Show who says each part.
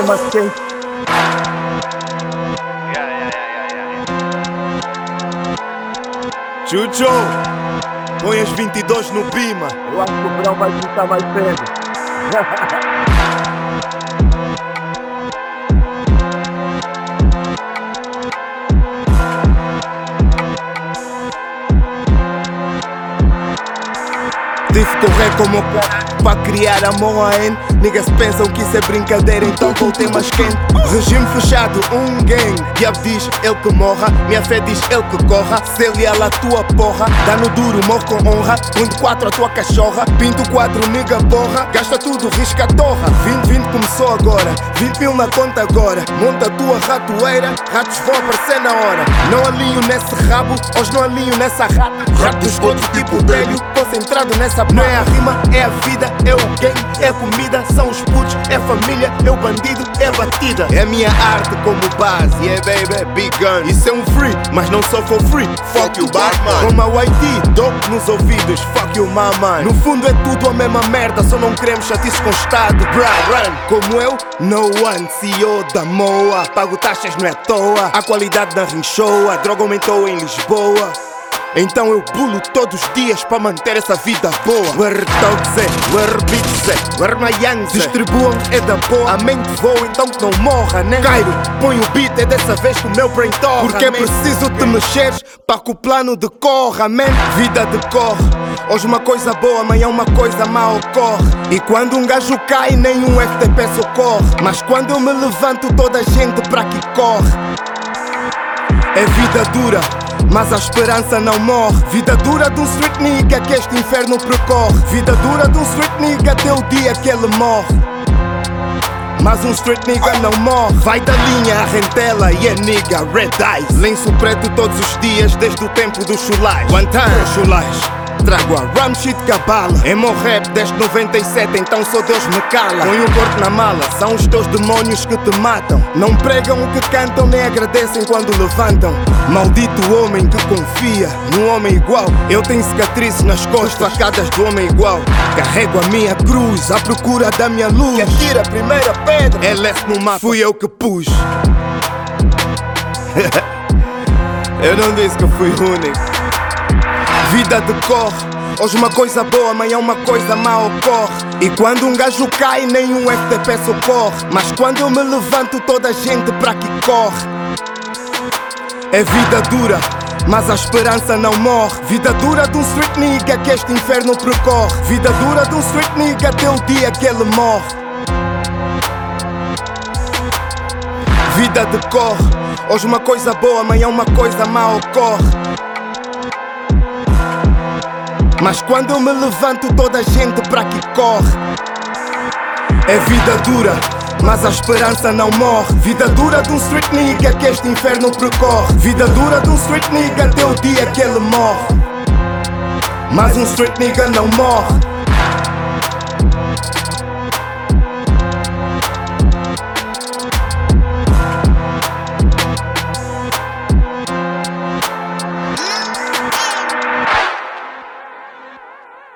Speaker 1: temas quentes.
Speaker 2: Chucho, põe as 22 no Pima.
Speaker 1: Eu acho que o verão vai começar mais cedo.
Speaker 2: Tive que correr como o caralho pra criar amor a N. Niggas pensam que isso é brincadeira, então voltei mais quente. Regime fechado, gang. Diabo diz, ele que morra. Minha fé diz, ele que corra. Se ele a tua porra, dá no duro, morre com honra. Ponto 4 a tua cachorra. Pinto 4, nigga borra. Gasta tudo, risca a torra. 2020 começou agora, 20 mil na conta agora. Monta a tua ratoeira, ratos vão aparecer na hora. Não alinho nesse rabo, hoje não alinho nessa rata. Ratos outro tipo délio, concentrado nessa. Não é a rima, é a vida, é o game, é a comida, são os putos, é a família, é o bandido, é a batida. É a minha arte como base, yeah baby, big gun. Isso é um free, mas não só for free, fuck you Batman. Como a YT, dope nos ouvidos, fuck you mama. No fundo é tudo a mesma merda, só não queremos chatices com o estado. Run, como eu, no one, CEO da MOA. Pago taxas não é à toa, a qualidade da rinchoa, a droga aumentou em Lisboa. Então eu pulo todos os dias para manter essa vida boa. Where dogs é, where bitches é, where my youngs é. Distribuam é da boa, a mente voa então que não morra, né? Cairo, põe o beat, é dessa vez que o meu brain torra. Porque é preciso te mexeres para que o plano decorra, man. Vida decorre, hoje uma coisa boa, amanhã uma coisa má ocorre. E quando um gajo cai, nenhum FTP socorre. Mas quando eu me levanto, toda a gente para aqui corre. É vida dura, mas a esperança não morre. Vida dura de um street nigga que este inferno percorre. Vida dura de um street nigga até o dia que ele morre. Mas um street nigga não morre. Vai da linha à rentela e é nigga, red eyes. Lenço preto todos os dias desde o tempo dos chulais. One time, chulais. Trago a Ramshit Cabala. É meu rap desde 97, então só Deus me cala. Põe o corpo na mala, são os teus demónios que te matam. Não pregam o que cantam, nem agradecem quando levantam. Maldito homem que confia num homem igual. Eu tenho cicatrizes nas costas, facadas do homem igual. Carrego a minha cruz à procura da minha luz. Que atira a primeira pedra, LS no mapa, fui eu que pus. Eu não disse que fui único. Vida decorre, hoje uma coisa boa, amanhã uma coisa má ocorre. E quando um gajo cai, nenhum FTP socorre. Mas quando eu me levanto, toda a gente para aqui corre. É vida dura, mas a esperança não morre. Vida dura de um street nigga que este inferno percorre. Vida dura de um street nigga até o dia que ele morre. Vida decorre, hoje uma coisa boa, amanhã uma coisa má ocorre. Mas quando eu me levanto, toda a gente para aqui corre. É vida dura, mas a esperança não morre. Vida dura de um street nigga que este inferno percorre. Vida dura de um street nigga até o dia que ele morre. Mas um street nigga não morre.